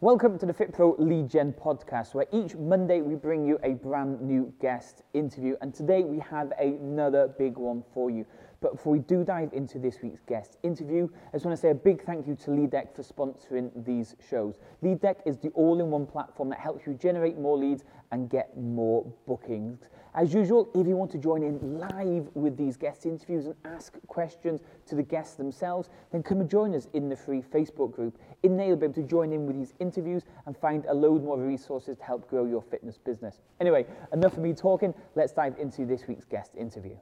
Welcome to the FitPro Lead Gen podcast, where each Monday we bring you a brand new guest interview. And today we have another big one for you. But before we do dive into this week's guest interview, I just want to say a big thank you to LeadDeck for sponsoring these shows. LeadDeck is the all-in-one platform that helps you generate more leads and get more bookings. As usual, if you want to join in live with these guest interviews and ask questions to the guests themselves, then come and join us in the free Facebook group. In there, you'll be able to join in with these interviews and find a load more resources to help grow your fitness business. Anyway, enough of me talking. Let's dive into this week's guest interview.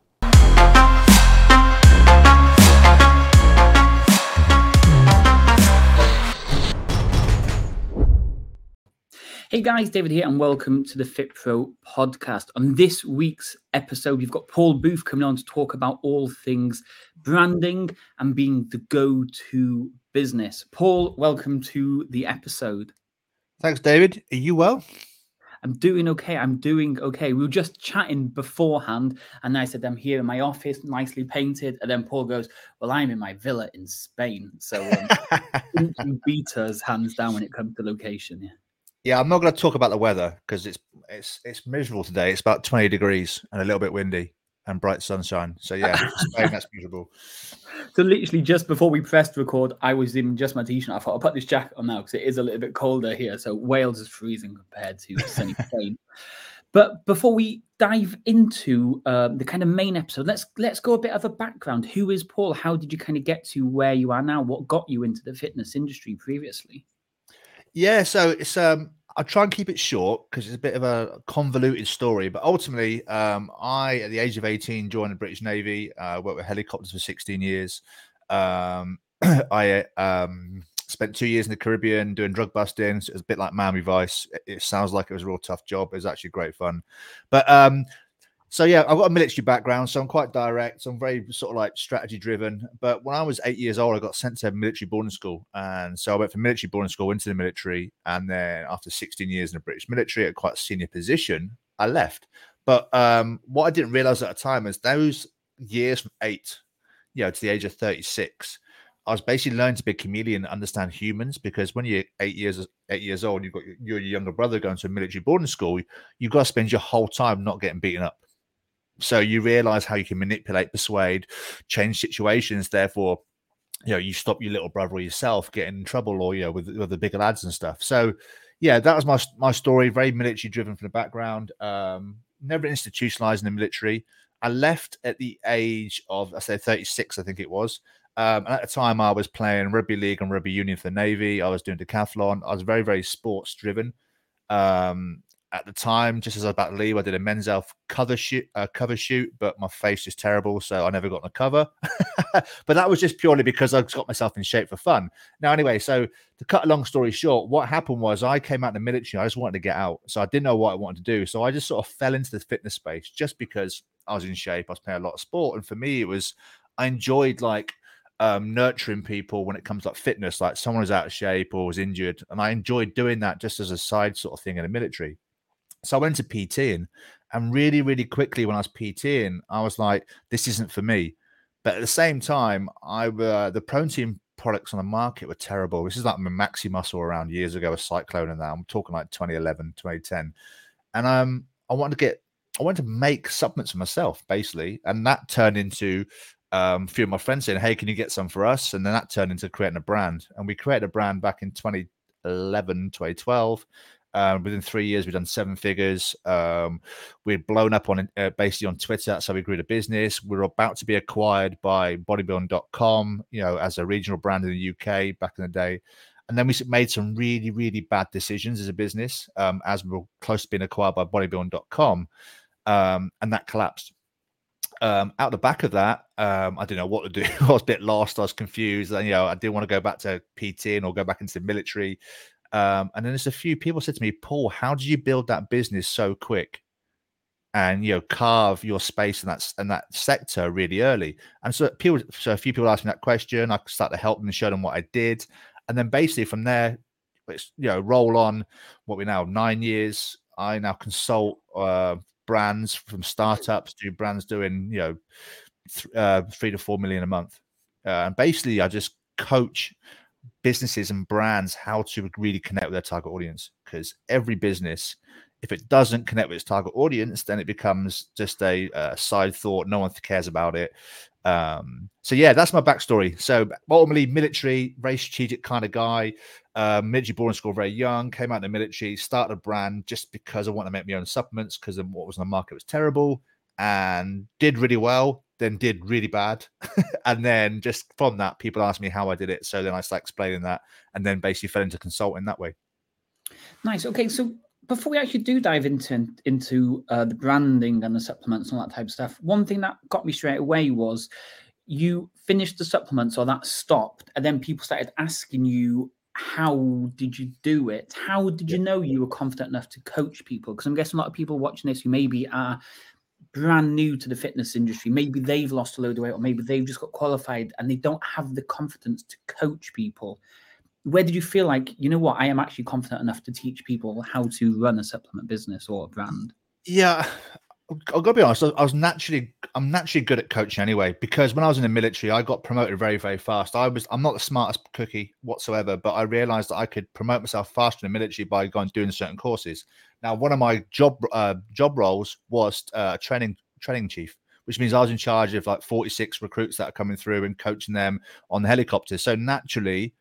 Hey guys, David here and welcome to the FitPro podcast. On this week's episode, we've got Paul Booth coming on to talk about all things branding and being the go-to business. Paul, welcome to the episode. Thanks, David. Are you well? I'm doing okay. We were just chatting beforehand and I said, I'm here in my office, nicely painted. And then Paul goes, well, I'm in my villa in Spain. So you beat us hands down when it comes to location. Yeah. Yeah, I'm not going to talk about the weather because it's miserable today. It's about 20 degrees and a little bit windy and bright sunshine. So yeah, Spain, that's miserable. So literally just before we pressed record, I was in just my t-shirt. I thought I'll put this jacket on now because it is a little bit colder here. So Wales is freezing compared to sunny Spain. But before we dive into the kind of main episode, let's go a bit of a background. Who is Paul? How did you kind of get to where you are now? What got you into the fitness industry previously? Yeah, so it's I'll try and keep it short because it's a bit of a convoluted story. But ultimately, I, at the age of 18, joined the British Navy. Worked with helicopters for 16 years. I spent 2 years in the Caribbean doing drug busting. So it was a bit like Miami Vice. It sounds like it was a real tough job. It was actually great fun. But so yeah, I've got a military background, so I'm quite direct. So I'm very sort of like strategy driven. But when I was 8 years old, I got sent to military boarding school. And so I went from military boarding school into the military. And then after 16 years in the British military at quite a senior position, I left. But what I didn't realize at the time is those years from 8, to the age of 36, I was basically learning to be a chameleon and understand humans, because when you're 8 years old, you've got your younger brother going to a military boarding school, you've got to spend your whole time not getting beaten up. So you realize how you can manipulate, persuade, change situations. Therefore, you stop your little brother or yourself getting in trouble, or with the bigger lads and stuff. So, yeah, that was my story. Very military driven from the background. Never institutionalized in the military. I left at the age of, I say 36, I think it was. And at the time, I was playing rugby league and rugby union for the Navy. I was doing decathlon. I was very, very sports driven. At the time, just as I was about to leave, I did a Men's Health cover shoot, but my face is terrible, so I never got on the cover. But that was just purely because I got myself in shape for fun. Now, anyway, so to cut a long story short, what happened was I came out of the military. I just wanted to get out, so I didn't know what I wanted to do. So I just sort of fell into the fitness space just because I was in shape. I was playing a lot of sport, and for me, I enjoyed nurturing people when it comes to fitness, like someone who's out of shape or was injured, and I enjoyed doing that just as a side sort of thing in the military. So I went to PTing, and really, really quickly when I was PTing, I was like, this isn't for me. But at the same time, the protein products on the market were terrible. This is like my Maxi Muscle around years ago, with Cyclone and that. I'm talking like 2011, 2010. And I wanted to make supplements for myself, basically. And that turned into a few of my friends saying, hey, can you get some for us? And then that turned into creating a brand. And we created a brand back in 2011, 2012. Within 3 years, we've done 7 figures. We'd blown up on basically on Twitter. That's how we grew the business. We were about to be acquired by bodybuilding.com, as a regional brand in the UK back in the day. And then we made some really, really bad decisions as a business, as we were close to being acquired by bodybuilding.com, and that collapsed. Out the back of that, I didn't know what to do. I was a bit lost. I was confused. And, I didn't want to go back to PTing or go back into the military. And then there's a few people said to me, Paul, how did you build that business so quick and carve your space in that sector really early? And so a few people asked me that question. I started to help them and show them what I did, and then basically from there, it's roll on. What we now 9 years. I now consult brands, from startups to brands doing 3 to 4 million a month, and basically I just coach businesses and brands how to really connect with their target audience, because every business, if it doesn't connect with its target audience, then it becomes just a side thought. No one cares about it. So yeah, that's my backstory. So ultimately, military, very strategic kind of guy. Military boarding school, very young, came out in the military, started a brand just because I wanted to make my own supplements because what was on the market was terrible, and did really well, then did really bad. And then just from that, people asked me how I did it. So then I started explaining that, and then basically fell into consulting that way. Nice. Okay, so before we actually do dive into the branding and the supplements and all that type of stuff, one thing that got me straight away was you finished the supplements or that stopped, and then people started asking you, how did you do it? How did you know you were confident enough to coach people? Because I'm guessing a lot of people watching this who maybe are brand new to the fitness industry, maybe they've lost a load of weight, or maybe they've just got qualified and they don't have the confidence to coach people. Where did you feel like, you know what, I am actually confident enough to teach people how to run a supplement business or a brand? Yeah, I'll go be honest. I'm naturally good at coaching anyway, because when I was in the military, I got promoted very, very fast. I'm not the smartest cookie whatsoever, but I realized that I could promote myself faster in the military by going and doing certain courses. Now, one of my job roles was training chief, which means I was in charge of like 46 recruits that are coming through and coaching them on the helicopters. So naturally,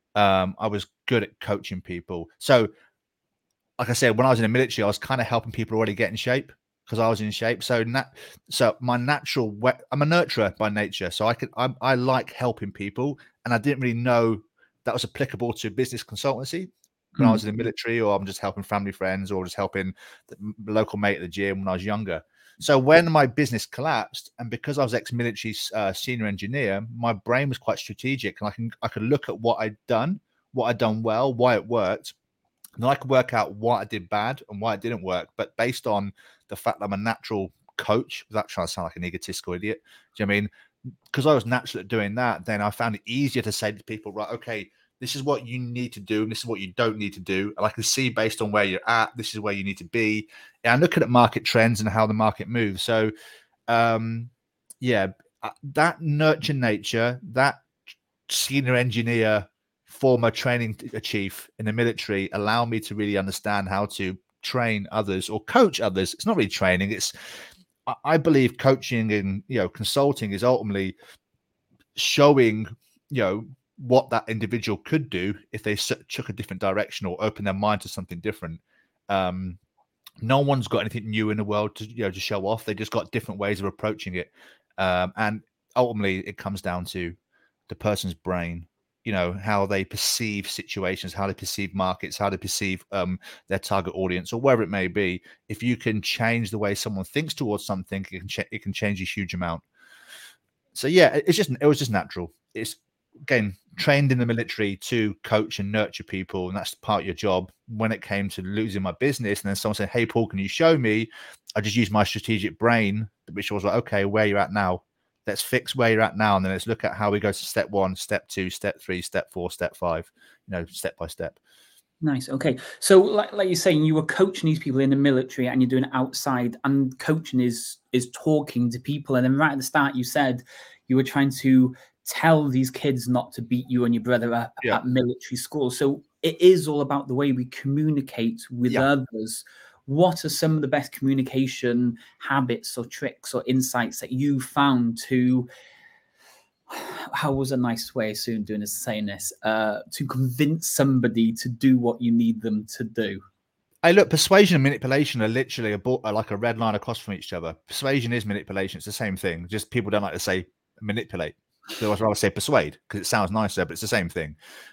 I was good at coaching people. So like I said, when I was in the military, I was kind of helping people already get in shape because I was in shape. So my natural I'm a nurturer by nature. So I like helping people. And I didn't really know that was applicable to business consultancy when I was in the military, or I'm just helping family friends, or just helping the local mate at the gym when I was younger. So when my business collapsed, and because I was ex-military senior engineer, my brain was quite strategic, and I could look at what I'd done well, why it worked, and then I could work out what I did bad and why it didn't work. But based on the fact that I'm a natural coach, without trying to sound like an egotistical idiot, do you know what I mean? Because I was natural at doing that, then I found it easier to say to people, right, okay, this is what you need to do, and this is what you don't need to do. And I can see based on where you're at, this is where you need to be. And I'm looking at market trends and how the market moves. So, that nurture nature, that senior engineer, former training chief in the military, allow me to really understand how to train others or coach others. It's not really training. I believe coaching and consulting is ultimately showing what that individual could do if they took a different direction or open their mind to something different. No one's got anything new in the world to show off. They just got different ways of approaching it, and ultimately it comes down to the person's brain. How they perceive situations, how they perceive markets, how they perceive their target audience, or wherever it may be. If you can change the way someone thinks towards something, it can change a huge amount. So yeah, it was just natural. It's, again, trained in the military to coach and nurture people, and that's part of your job. When it came to losing my business, and then someone said, "Hey, Paul, can you show me?" I just used my strategic brain, which was like, "Okay, where you're at now. Let's fix where you're at now, and then let's look at how we go to step 1, step 2, step 3, step 4, step 5, step by step." Nice. Okay. So like you're saying, you were coaching these people in the military and you're doing it outside, and coaching is talking to people. And then right at the start, you said you were trying to tell these kids not to beat you and your brother at military school. So it is all about the way we communicate with others. What are some of the best communication habits or tricks or insights that you found to, how was a nice way of soon doing this, saying this, to convince somebody to do what you need them to do? Hey, look, persuasion and manipulation are literally like a red line across from each other. Persuasion is manipulation. It's the same thing. Just people don't like to say manipulate. So I'd rather say persuade because it sounds nicer, but it's the same thing.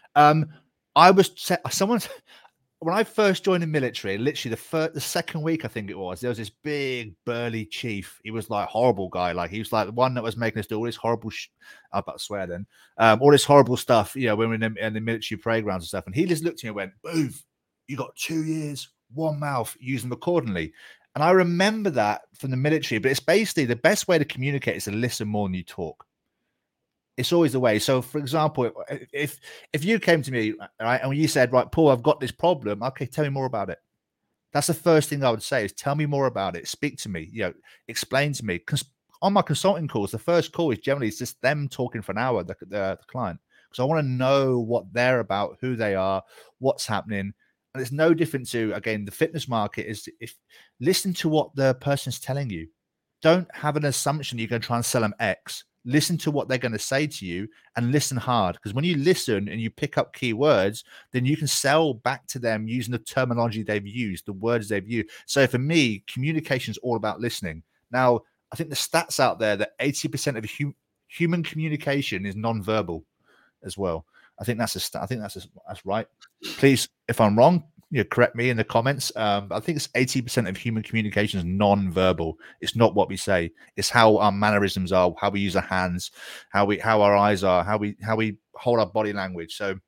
When I first joined the military, literally the second week, I think it was, there was this big burly chief. He was like horrible guy. Like he was like the one that was making us do all this horrible, I'm about to swear then, all this horrible stuff, when we're in the military playgrounds and stuff. And he just looked at me and went, "Booth, you got 2 years, one mouth, use them accordingly." And I remember that from the military, but it's basically the best way to communicate is to listen more than you talk. It's always the way. So, for example, if you came to me, right, and you said, "Right, Paul, I've got this problem. Okay, tell me more about it." That's the first thing I would say is tell me more about it. Speak to me, explain to me. Because on my consulting calls, the first call is generally just them talking for an hour, the client. because I want to know what they're about, who they are, what's happening. And it's no different to, again, the fitness market is, if listen to what the person's telling you. Don't have an assumption you're going to try and sell them X. Listen to what they're going to say to you and listen hard. Because when you listen and you pick up keywords, then you can sell back to them using the terminology they've used, the words they've used. So for me, communication is all about listening. Now, I think the stats out there that 80% of human communication is nonverbal as well. I think that's that's right. Please, if I'm wrong, correct me in the comments. I think it's 80% of human communication is non-verbal. It's not what we say. It's how our mannerisms are, how we use our hands, how our eyes are, how we hold our body language. So,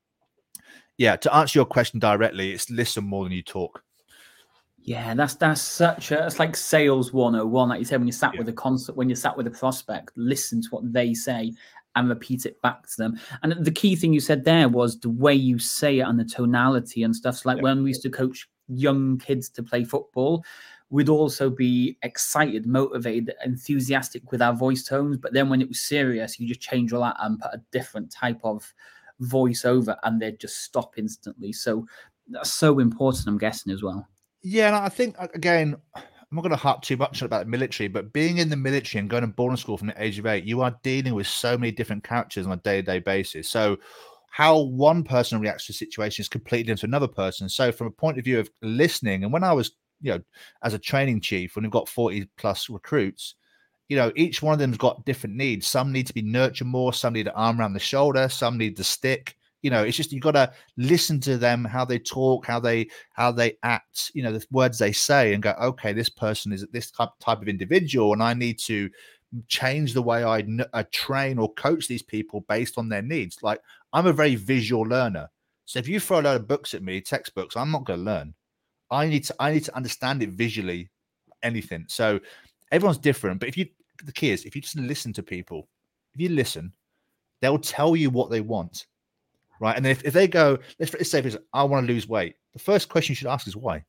yeah, to answer your question directly, it's listen more than you talk. Yeah, that's such a, it's like sales 101, like you said, when you sat with when you sat with a prospect, listen to what they say and repeat it back to them. And the key thing you said there was the way you say it and the tonality and stuff. So like when we used to coach young kids to play football, we'd also be excited, motivated, enthusiastic with our voice tones. But then when it was serious, you just change all that and put a different type of voice over and they'd just stop instantly. So that's so important, I'm guessing, as well. Yeah, and I think, again, I'm not going to harp too much about the military, but being in the military and going to boarding school from the age of 8, you are dealing with so many different characters on a day-to-day basis. So how one person reacts to a situation is completely different to another person. So from a point of view of listening, and when I was, as a training chief, when we've got 40 plus recruits, each one of them's got different needs. Some need to be nurtured more, some need an arm around the shoulder, some need the stick. It's just, you've got to listen to them, how they talk, how they act, the words they say, and go, okay, this person is this type of individual, and I need to change the way I train or coach these people based on their needs. Like, I'm a very visual learner. So if you throw a load of books at me, textbooks, I'm not going to learn. I need to understand it visually, anything. So everyone's different. But the key is, if you just listen to people, if you listen, they'll tell you what they want. Right. And if they go, let's say, I want to lose weight, the first question you should ask is why.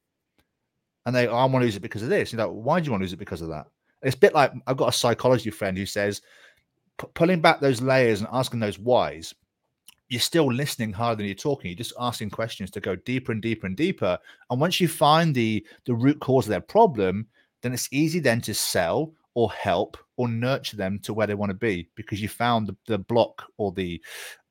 And I want to lose it because of this. Why do you want to lose it because of that? It's a bit like, I've got a psychology friend who says, pulling back those layers and asking those whys, you're still listening harder than you're talking. You're just asking questions to go deeper and deeper and deeper. And once you find the root cause of their problem, then it's easy then to sell or help or nurture them to where they want to be, because you found the block, or the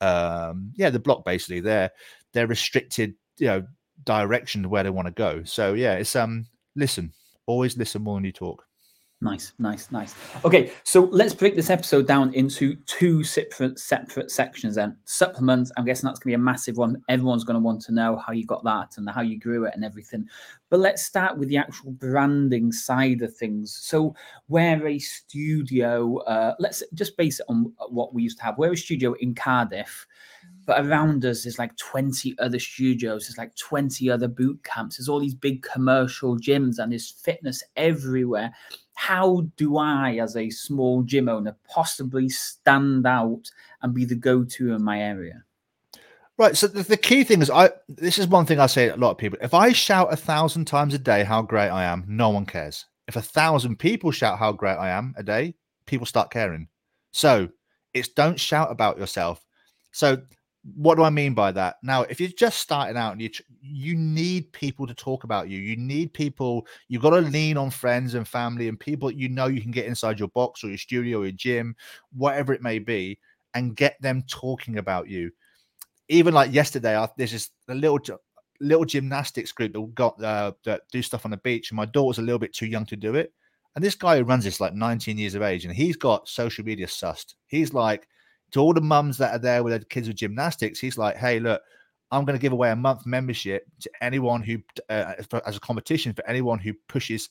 block, basically their restricted direction to where they want to go. So yeah, it's listen, always listen more than you talk. Nice. Okay, so let's break this episode down into two separate sections then. Supplements, I'm guessing that's going to be a massive one. Everyone's going to want to know how you got that and how you grew it and everything. But let's start with the actual branding side of things. So we're a studio, let's just base it on what we used to have. We're a studio in Cardiff, but around us there's like 20 other studios, there's like 20 other boot camps, there's all these big commercial gyms, and there's fitness everywhere. How do I, as a small gym owner, possibly stand out and be the go-to in my area? Right. So the key thing is, this is one thing I say to a lot of people. If I shout 1,000 times a day how great I am, no one cares. If 1,000 people shout how great I am a day, people start caring. So it's, don't shout about yourself. So what do I mean by that? Now, if you're just starting out and you need people to talk about you, you need people, you've got to lean on friends and family and people you can get inside your box or your studio or your gym, whatever it may be, and get them talking about you. Even like yesterday, there's just a little gymnastics group that do stuff on the beach, and my daughter's a little bit too young to do it. And this guy who runs this, like 19 years of age, and he's got social media sussed. He's like, to all the mums that are there with their kids with gymnastics, he's like, hey, look, I'm going to give away a month membership to anyone who, as a competition for anyone who pushes,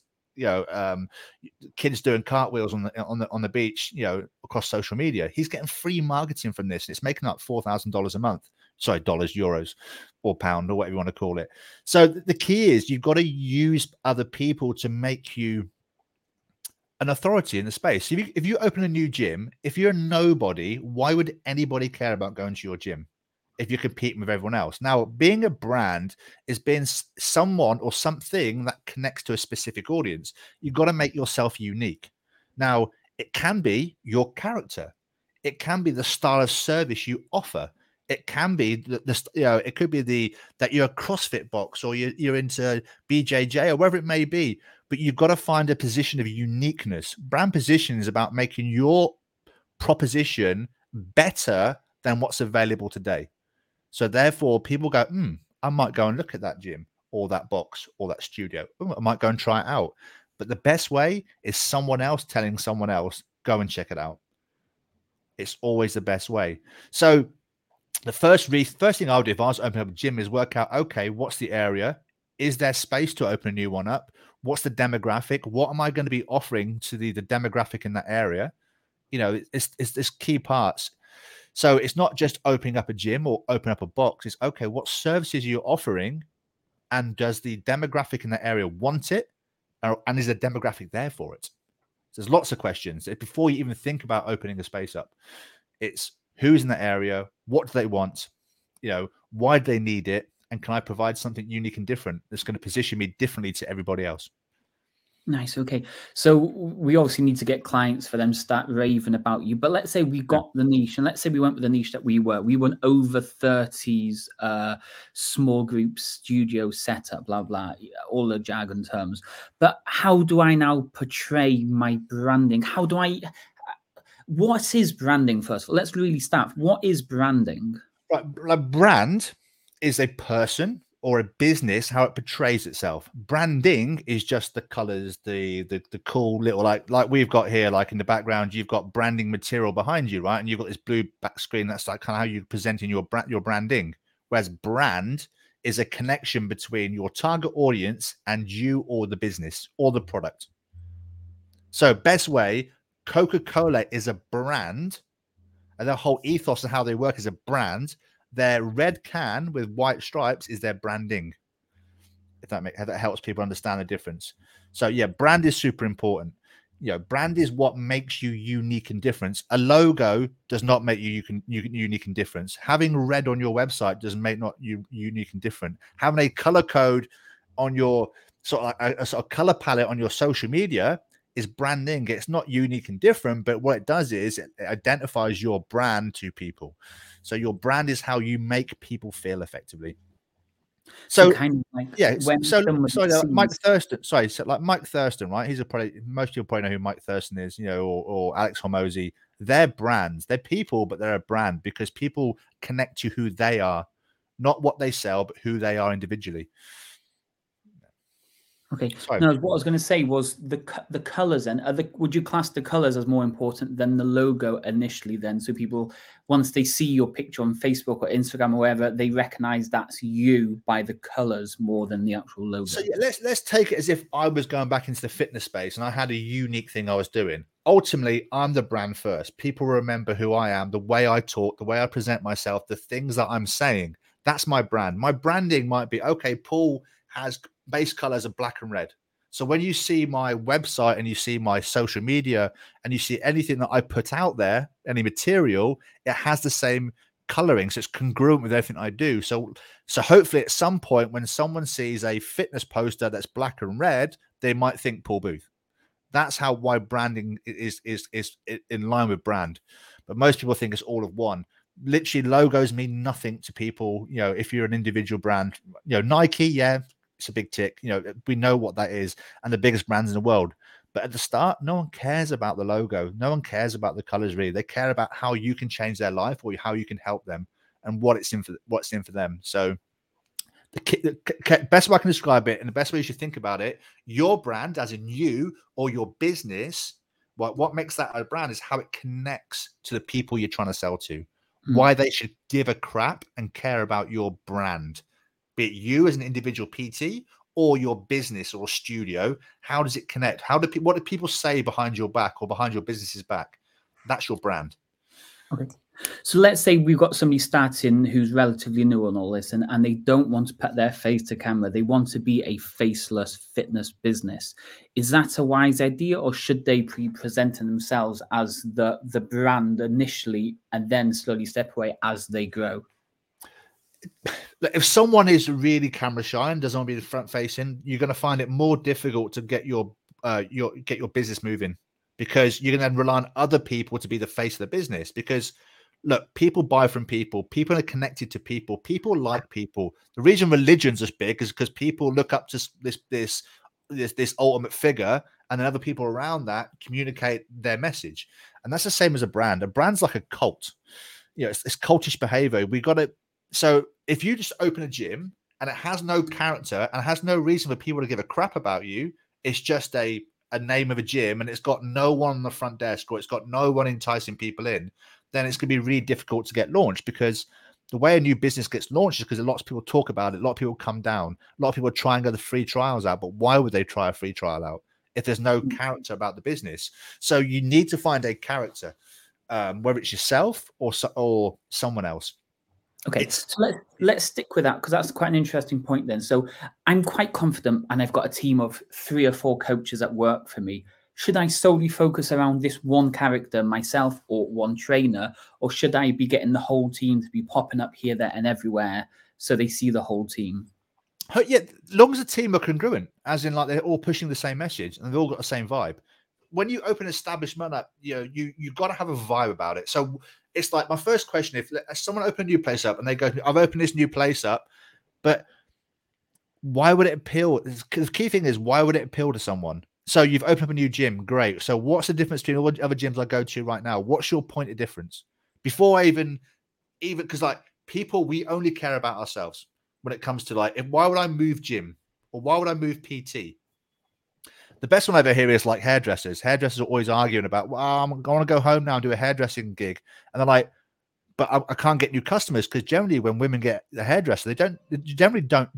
kids doing cartwheels on the beach, across social media. He's getting free marketing from this. And it's making up $4,000 a month. Sorry, dollars, euros, or pound, or whatever you want to call it. So the key is, you've got to use other people to make you an authority in the space. If you open a new gym, if you're a nobody, why would anybody care about going to your gym if you're competing with everyone else? Now, being a brand is being someone or something that connects to a specific audience. You've got to make yourself unique. Now, it can be your character. It can be the style of service you offer. It can be it could be that you're a CrossFit box, or you're into BJJ, or wherever it may be. But you've got to find a position of uniqueness. Brand position is about making your proposition better than what's available today. So therefore, people go, I might go and look at that gym or that box or that studio. I might go and try it out. But the best way is someone else telling someone else, go and check it out. It's always the best way. So the first thing I would do if I was opening up a gym is work out, okay, what's the area? Is there space to open a new one up? What's the demographic? What am I going to be offering to the demographic in that area? It's key parts. So it's not just opening up a gym or open up a box. It's okay, what services are you offering? And does the demographic in that area want it? And is the demographic there for it? So there's lots of questions. Before you even think about opening a space up, it's who's in that area? What do they want? Why do they need it? And can I provide something unique and different that's going to position me differently to everybody else? Nice. Okay. So we obviously need to get clients for them to start raving about you. But let's say we got the niche, and let's say we went with the niche that we were over 30s, small group studio setup, blah, blah, all the jargon terms. But how do I now portray my branding? What is branding, first of all? Let's really start. What is branding? Right. Like, brand is a person or a business, how it portrays itself. Branding is just the colors, the cool little, like we've got here, like in the background, you've got branding material behind you, right? And you've got this blue back screen. That's like kind of how you're presenting your branding. Whereas brand is a connection between your target audience and you, or the business or the product. So best way, Coca-Cola is a brand, and their whole ethos and how they work is a brand. Their red can with white stripes is their branding. If that helps people understand the difference. So yeah, brand is super important. Brand is what makes you unique and different. A logo does not make you unique and different. Having red on your website doesn't make not you unique and different. Having a color code on your sort of color palette on your social media is branding. It's not unique and different, but what it does is it identifies your brand to people. So your brand is how you make people feel effectively. So kind of like, yeah. Mike Thurston. Like Mike Thurston, right? Most people probably know who Mike Thurston is, or Alex Hormozy. They're brands. They're people, but they're a brand because people connect to who they are, not what they sell, but who they are individually. Okay. No, what I was going to say was the colors. And would you class the colors as more important than the logo initially? Then, so people, once they see your picture on Facebook or Instagram or wherever, they recognize that's you by the colors more than the actual logo. So yeah, let's take it as if I was going back into the fitness space and I had a unique thing I was doing. Ultimately, I'm the brand first. People remember who I am, the way I talk, the way I present myself, the things that I'm saying. That's my brand. My branding might be, okay, Paul has base colors of black and red. So when you see my website and you see my social media and you see anything that I put out there, any material, it has the same coloring. So it's congruent with everything I do. So hopefully at some point when someone sees a fitness poster that's black and red, they might think Paul Booth. That's how why branding is in line with brand. But most people think it's all of one. Literally, logos mean nothing to people. If you're an individual brand, Nike, yeah, it's a big tick. We know what that is, and the biggest brands in the world. But at the start, no one cares about the logo. No one cares about the colors, really. They care about how you can change their life or how you can help them and what's in for them. So the best way I can describe it, and the best way you should think about it, your brand, as in you or your business, what makes that a brand is how it connects to the people you're trying to sell to. Why they should give a crap and care about your brand, be it you as an individual PT or your business or studio. How does it connect? What do people say behind your back or behind your business's back? That's your brand. Okay. So let's say we've got somebody starting who's relatively new on all this and they don't want to put their face to camera. They want to be a faceless fitness business. Is that a wise idea, or should they be presenting themselves as the brand initially and then slowly step away as they grow? If someone is really camera shy and doesn't want to be the front facing, you're going to find it more difficult to get your business moving, because you're going to rely on other people to be the face of the business. Because look, people buy from people. People are connected to people. People like people. The reason religions are big is because people look up to this ultimate figure, and then other people around that communicate their message. And that's the same as a brand. A brand's like a cult. It's cultish behavior. We got to. So if you just open a gym and it has no character and has no reason for people to give a crap about you, it's just a name of a gym, and it's got no one on the front desk, or it's got no one enticing people in, then it's going to be really difficult to get launched. Because the way a new business gets launched is because a lot of people talk about it. A lot of people come down. A lot of people try and go the free trials out. But why would they try a free trial out if there's no character about the business? So you need to find a character, whether it's yourself or someone else. Okay, so let's stick with that, because that's quite an interesting point then. So I'm quite confident, and I've got a team of 3 or 4 coaches that work for me. Should I solely focus around this one character, myself, or one trainer, or should I be getting the whole team to be popping up here, there, and everywhere so they see the whole team? Yeah, as long as the team are congruent, as in like they're all pushing the same message and they've all got the same vibe. When you open an establishment up, you've got to have a vibe about it. So it's like my first question: if someone open a new place up and they go, "I've opened this new place up," but why would it appeal? The key thing is, why would it appeal to someone? So you've opened up a new gym, great. So what's the difference between all the other gyms I go to right now? What's your point of difference? Before I even because like people, we only care about ourselves when it comes to like, why would I move gym or why would I move PT? The best one I ever hear is like hairdressers. Hairdressers are always arguing about, well, I want to go home now and do a hairdressing gig. And they're like, but I can't get new customers, because generally when women get the hairdresser, they generally don't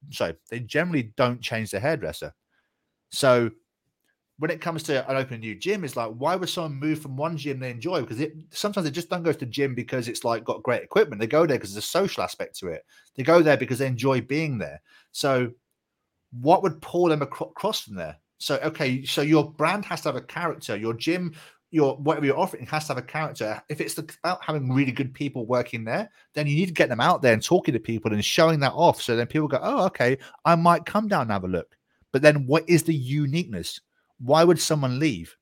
change their hairdresser. So when it comes to an open new gym, it's like, why would someone move from one gym they enjoy? Because sometimes they just don't go to the gym because it's like got great equipment. They go there because there's a social aspect to it. They go there because they enjoy being there. So what would pull them across from there? So, okay, so your brand has to have a character. Your gym, whatever you're offering has to have a character. If it's about having really good people working there, then you need to get them out there and talking to people and showing that off. So then people go, oh, okay, I might come down and have a look. But then what is the uniqueness? Why would someone leave?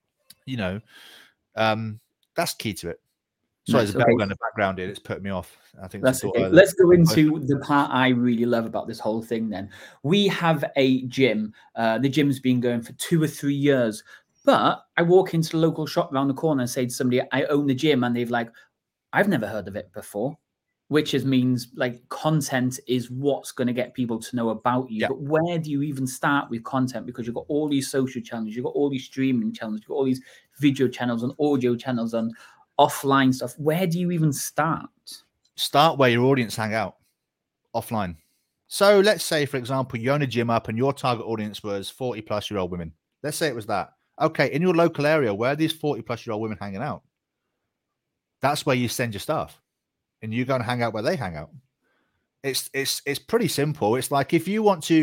That's key to it. Sorry, there's a bell in the background here. It's put me off. I think that's okay. Let's go into the part I really love about this whole thing then. We have a gym. The gym's been going for 2 or 3 years. But I walk into the local shop around the corner and say to somebody, I own the gym. And they've like, I've never heard of it before. Which means like content is what's going to get people to know about you. Yeah. But where do you even start with content? Because you've got all these social channels, you've got all these streaming channels, you've got all these video channels and audio channels and offline stuff. Where do you even start? Start where your audience hang out, offline. So let's say, for example, you own a gym up and your target audience was 40-plus-year-old women. Let's say it was that. Okay, in your local area, where are these 40-plus-year-old women hanging out? That's where you send your stuff. And you go and hang out where they hang out. It's pretty simple. It's like if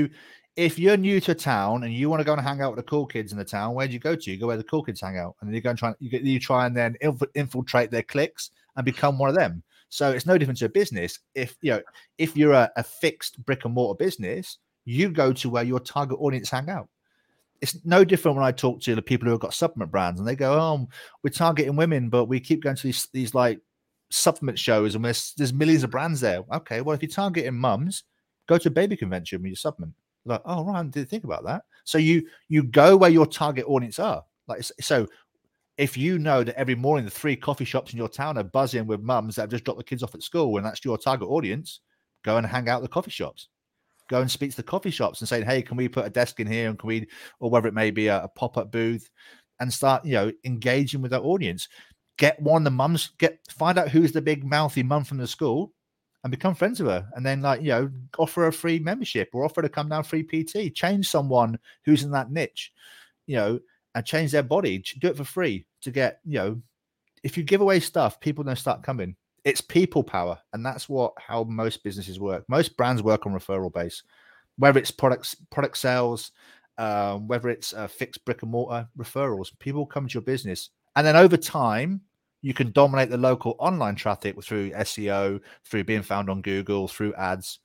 you're new to a town and you want to go and hang out with the cool kids in the town, where do you go to? You go where the cool kids hang out, and then you go and try and then infiltrate their cliques and become one of them. So it's no different to a business. If you're a fixed brick and mortar business, you go to where your target audience hang out. It's no different when I talk to the people who have got supplement brands and they go, "Oh, we're targeting women, but we keep going to these like supplement shows and there's millions of brands there." Okay, well, if you're targeting mums, go to a baby convention with your supplement. Like, oh, right, I didn't think about that. So you go where your target audience are. Like, so if you know that every morning the 3 coffee shops in your town are buzzing with mums that have just dropped the kids off at school and that's your target audience, go and hang out at the coffee shops. Go and speak to the coffee shops and say, hey, can we put a desk in here, and can we, or whether it may be a pop-up booth, and start engaging with that audience. Get one of the mums, find out who's the big mouthy mum from the school and become friends with her. And then offer her a free membership or offer her to come down free PT. Change someone who's in that niche, and change their body. Do it for free to get, if you give away stuff, people don't start coming. It's people power. And that's how most businesses work. Most brands work on referral base, whether it's product sales, whether it's fixed brick and mortar referrals. People come to your business. And then over time, you can dominate the local online traffic through SEO, through being found on Google, through ads,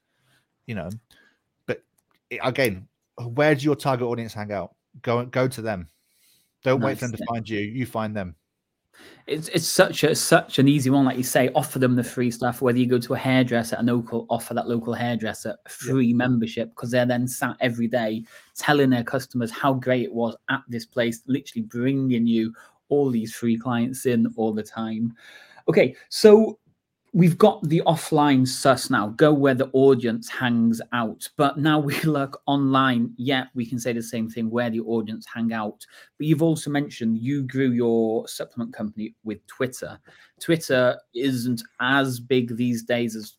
But again, where does your target audience hang out? Go to them. Don't wait for them to find you. You find them. It's such an easy one, like you say. Offer them the free stuff. Whether you go to a hairdresser and offer that local hairdresser a free membership, because they're then sat every day telling their customers how great it was at this place, literally bringing you all these free clients in all the time. Okay, so we've got the offline sus now, go where the audience hangs out. But now we look online, yeah, we can say the same thing, where the audience hang out. But you've also mentioned you grew your supplement company with Twitter. Twitter isn't as big these days as,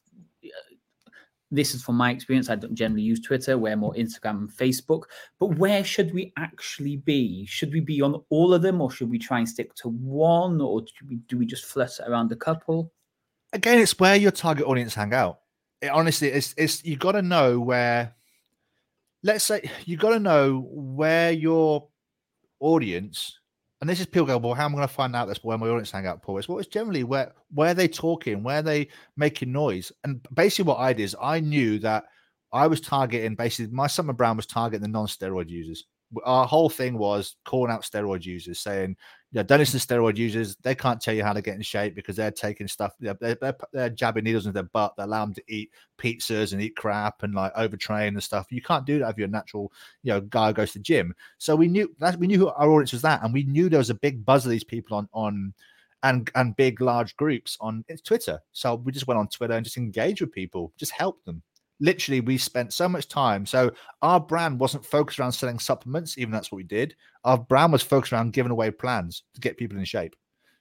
this is from my experience. I don't generally use Twitter. We're more Instagram and Facebook. But where should we actually be? Should we be on all of them, or should we try and stick to one, or do we just flutter around a couple? Again, it's where your target audience hang out. Honestly, it's you got to know where. Let's say you got to know where your audience, and this is people go, well, how am I going to find out that's where my audience hang out, Paul? It's generally where they talking, where they making noise. And basically what I did is I knew that I was targeting, basically my Summer Brown was targeting the non-steroid users. Our whole thing was calling out steroid users, saying, don't listen to steroid users. They can't tell you how to get in shape because they're taking stuff. They're jabbing needles into their butt. They allow them to eat pizzas and eat crap and like overtrain and stuff. You can't do that if you're a natural, guy who goes to the gym. So we knew who our audience was that, and we knew there was a big buzz of these people on and big large groups on Twitter. So we just went on Twitter and just engaged with people, just helped them. Literally, we spent so much time. So our brand wasn't focused around selling supplements, even though that's what we did. Our brand was focused around giving away plans to get people in shape.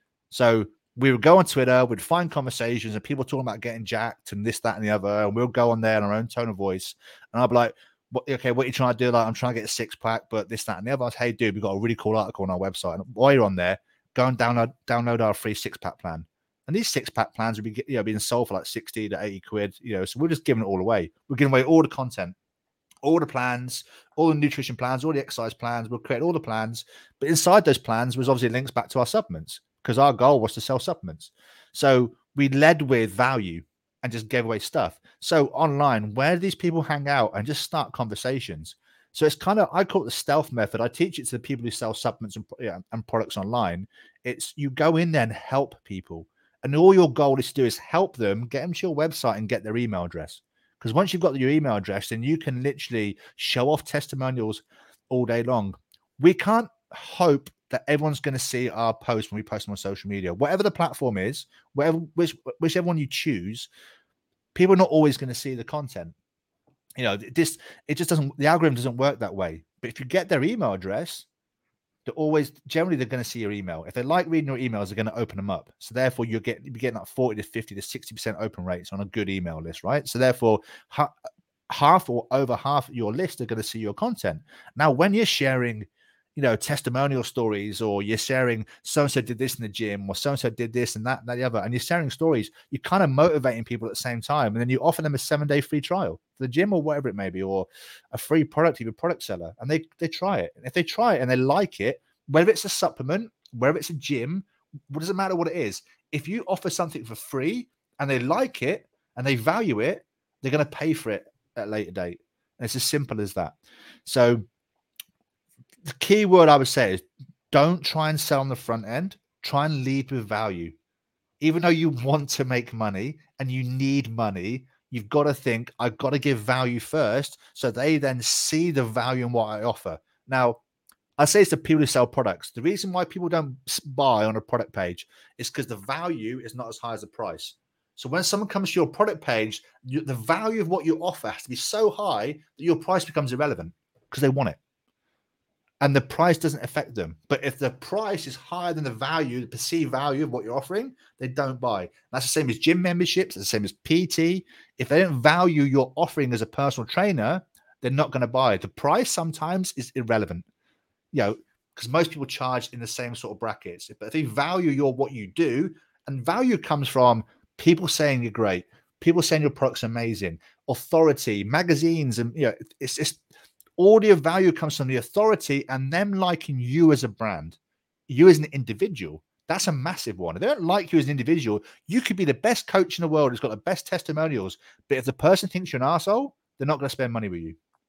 So we would go on Twitter, we'd find conversations and people talking about getting jacked and this, that, and the other. And we'll go on there in our own tone of voice. And I'll be like, what are you trying to do? Like, I'm trying to get a 6-pack, but this, that, and the other. I was, hey, dude, we've got a really cool article on our website. And while you're on there, go and download our free 6-pack plan. And these 6-pack plans would be, being sold for like 60 to 80 quid, so we're just giving it all away. We're giving away all the content, all the plans, all the nutrition plans, all the exercise plans. We'll create all the plans. But inside those plans was obviously links back to our supplements, because our goal was to sell supplements. So we led with value and just gave away stuff. So online, where do these people hang out and just start conversations? So it's kind of, I call it the stealth method. I teach it to the people who sell supplements and products online. It's you go in there and help people. And all your goal is to do is help them, get them to your website and get their email address. Because once you've got your email address, then you can literally show off testimonials all day long. We can't hope that everyone's going to see our post when we post them on social media. Whatever the platform is, whichever one you choose, people are not always going to see the content. It just doesn't, the algorithm doesn't work that way. But if you get their email address, generally they're going to see your email. If they like reading your emails, they're going to open them up. So therefore you're getting like 40 to 50 to 60% open rates on a good email list, right? So therefore half or over half of your list are going to see your content. Now, when you're sharing, testimonial stories, or you're sharing so-and-so did this in the gym, or so-and-so did this and that, and the other, and you're sharing stories, you're kind of motivating people at the same time. And then you offer them a 7-day free trial for the gym or whatever it may be, or a free product, you're a product seller, and they try it. And if they try it and they like it, whether it's a supplement, whether it's a gym, what does it matter what it is? If you offer something for free and they like it and they value it, they're going to pay for it at a later date. And it's as simple as that. So the key word I would say is don't try and sell on the front end. Try and lead with value. Even though you want to make money and you need money, you've got to think, I've got to give value first, so they then see the value in what I offer. Now, I say it's to people who sell products. The reason why people don't buy on a product page is because the value is not as high as the price. So when someone comes to your product page, the value of what you offer has to be so high that your price becomes irrelevant, because they want it. And the price doesn't affect them. But if the price is higher than the value, the perceived value of what you're offering, they don't buy. That's the same as gym memberships. It's the same as PT. If they don't value your offering as a personal trainer, they're not going to buy. The price sometimes is irrelevant, because most people charge in the same sort of brackets. But if they value what you do, and value comes from people saying you're great, people saying your product's amazing, authority, magazines, and it's just all the value comes from the authority and them liking you as a brand, you as an individual. That's a massive one. If they don't like you as an individual, you could be the best coach in the world who's got the best testimonials, but if the person thinks you're an arsehole, they're not going to spend money with you.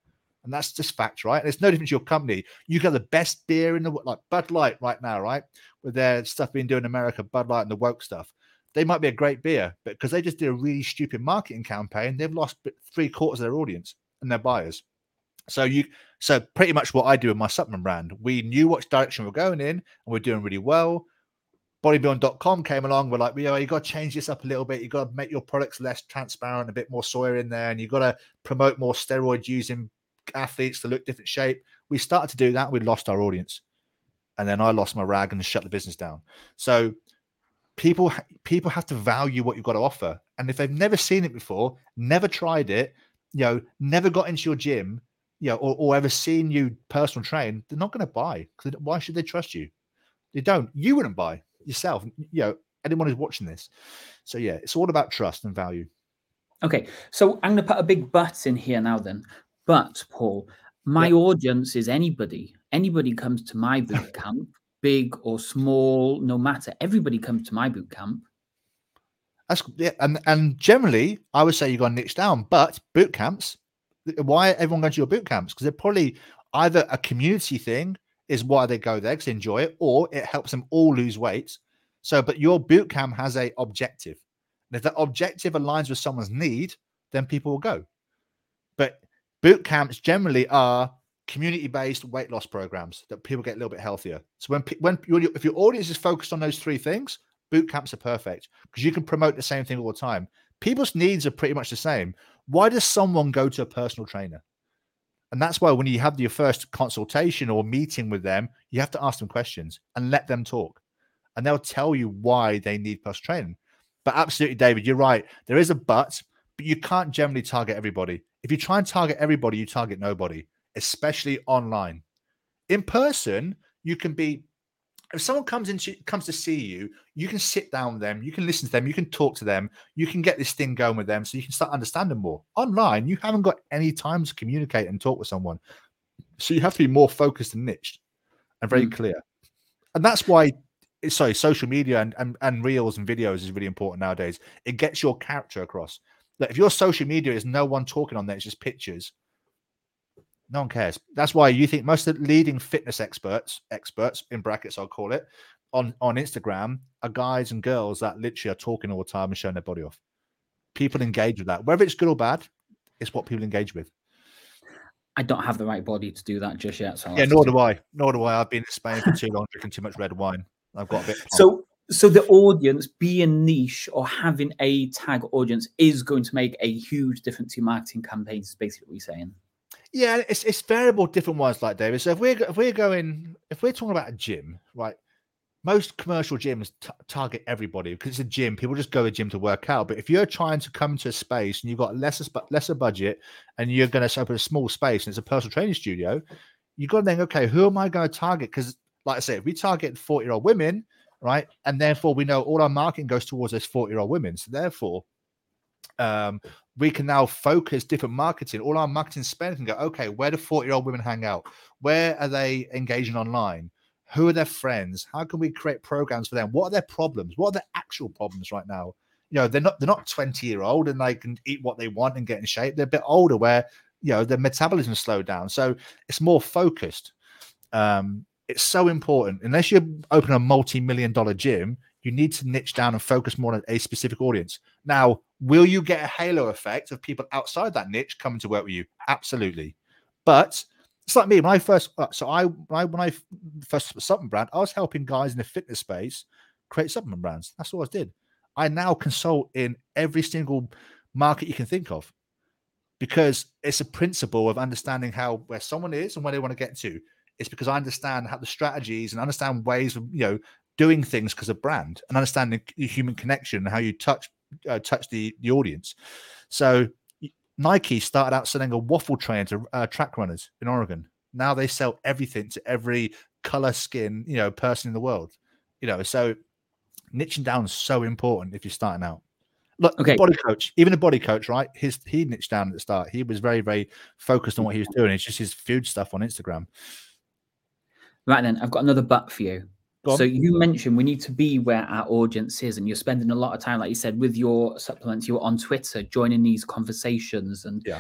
And that's just fact, right? And it's no different to your company. You got the best beer in the world, like Bud Light right now, right? With their stuff being done in America, Bud Light and the woke stuff. They might be a great beer, but because they just did a really stupid marketing campaign, they've lost 3/4 of their audience and their buyers. So pretty much what I do with my supplement brand, we knew which direction we're going in and we're doing really well. Bodybuilding.com came along. We're like, you got to change this up a little bit. You got to make your products less transparent, a bit more soya in there, and you got to promote more steroid using athletes to look different shape. We started to do that. We lost our audience, and then I lost my rag and shut the business down. So people have to value what you've got to offer, and if they've never seen it before, never tried it, never got into your gym, or ever seen you personal train, they're not going to buy. Because why should they trust you? They don't. You wouldn't buy yourself, anyone who's watching this. So yeah, it's all about trust and value. Okay, so I'm going to put a big but in here now then. But Paul, my audience is anybody. Anybody comes to my boot camp, big or small, no matter. Everybody comes to my boot camp. And generally, I would say you got to niche down. But boot camps, why everyone going to your boot camps? Because they're probably either a community thing, is why they go there because they enjoy it, or it helps them all lose weight. So, but your boot camp has a objective. And if that objective aligns with someone's need, then people will go. But boot camps generally are community-based weight loss programs that people get a little bit healthier. So if your audience is focused on those three things, boot camps are perfect because you can promote the same thing all the time. People's needs are pretty much the same. Why does someone go to a personal trainer? And that's why when you have your first consultation or meeting with them, you have to ask them questions and let them talk. And they'll tell you why they need personal training. But absolutely, David, you're right. There is a but you can't generally target everybody. If you try and target everybody, you target nobody, especially online. In person, you can be, if someone comes to see you, you can sit down with them, you can listen to them, you can talk to them, you can get this thing going with them so you can start understanding more. Online, you haven't got any time to communicate and talk with someone. So you have to be more focused and niched and very clear. And that's why, social media and reels and videos is really important nowadays. It gets your character across. Like if your social media is no one talking on there, it's just pictures, no one cares. That's why you think most of the leading fitness experts in brackets, I'll call it, on Instagram are guys and girls that literally are talking all the time and showing their body off. People engage with that. Whether it's good or bad, it's what people engage with. I don't have the right body to do that just yet. So yeah, nor do I. I've been in Spain for too long, drinking too much red wine. I've got a bit. So the audience being niche or having a tag audience is going to make a huge difference to your marketing campaigns, is basically what you're saying. Yeah, it's variable, different ones, like David. So if we're talking about a gym, right? Most commercial gyms target everybody because it's a gym. People just go to the gym to work out. But if you're trying to come to a space and you've got lesser budget and you're going to open a small space and it's a personal training studio, you've got to think, okay, who am I going to target? Because, like I said, if we target 40-year-old women, right, and therefore we know all our marketing goes towards those 40-year-old women. So therefore, we can now focus different marketing. All our marketing spend can go, okay, where do 40-year-old women hang out? Where are they engaging online? Who are their friends? How can we create programs for them? What are their problems? What are their actual problems right now? They're not 20-year-old and they can eat what they want and get in shape. They're a bit older where, their metabolism slowed down. So it's more focused. It's so important. Unless you open a multi-million-dollar gym, you need to niche down and focus more on a specific audience. Now, will you get a halo effect of people outside that niche coming to work with you? Absolutely. But it's like me when I first supplement brand, I was helping guys in the fitness space create supplement brands. That's all I did. I now consult in every single market you can think of because it's a principle of understanding where someone is and where they want to get to. It's because I understand how the strategies and understand ways of doing things because of brand and understanding the human connection and how you touch the audience. So Nike started out selling a waffle trainer to track runners in Oregon. Now they sell everything to every color, skin, person in the world. So niching down is so important if you're starting out. Look, okay. Even a body coach, right? He niched down at the start. He was very, very focused on what he was doing. It's just his food stuff on Instagram. Right then, I've got another but for you. So you mentioned we need to be where our audience is, and you're spending a lot of time, like you said, with your supplements. You're on Twitter, joining these conversations, and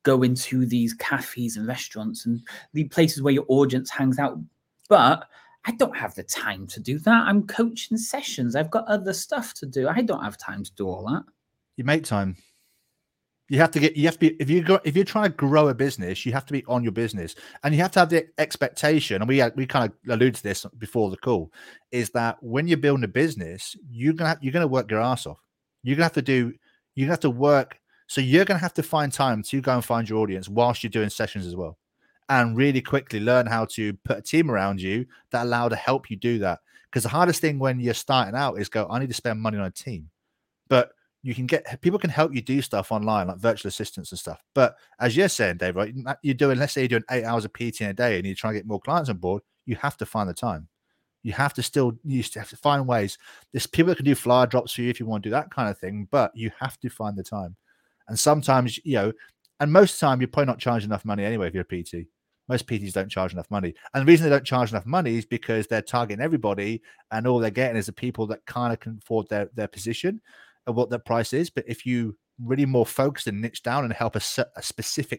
go into these cafes and restaurants and the places where your audience hangs out. But I don't have the time to do that. I'm coaching sessions. I've got other stuff to do. I don't have time to do all that. You make time. You have to be, if you're trying to grow a business, you have to be on your business, and you have to have the expectation. And we kind of alluded to this before the call, is that when you're building a business, you're gonna work your ass off. You're gonna have to work. So you're gonna have to find time to go and find your audience whilst you're doing sessions as well, and really quickly learn how to put a team around you that allow to help you do that. Because the hardest thing when you're starting out is I need to spend money on a team, but people can help you do stuff online, like virtual assistants and stuff. But as you're saying, Dave, right? Let's say you're doing 8 hours of PT in a day and you're trying to get more clients on board. You have to find the time. You have to find ways. There's people that can do flyer drops for you if you want to do that kind of thing, but you have to find the time. And sometimes, and most of the time, you're probably not charging enough money anyway if you're a PT. Most PTs don't charge enough money. And the reason they don't charge enough money is because they're targeting everybody, and all they're getting is the people that kind of can afford their position of what their price is. But if you really more focus and niche down and help a specific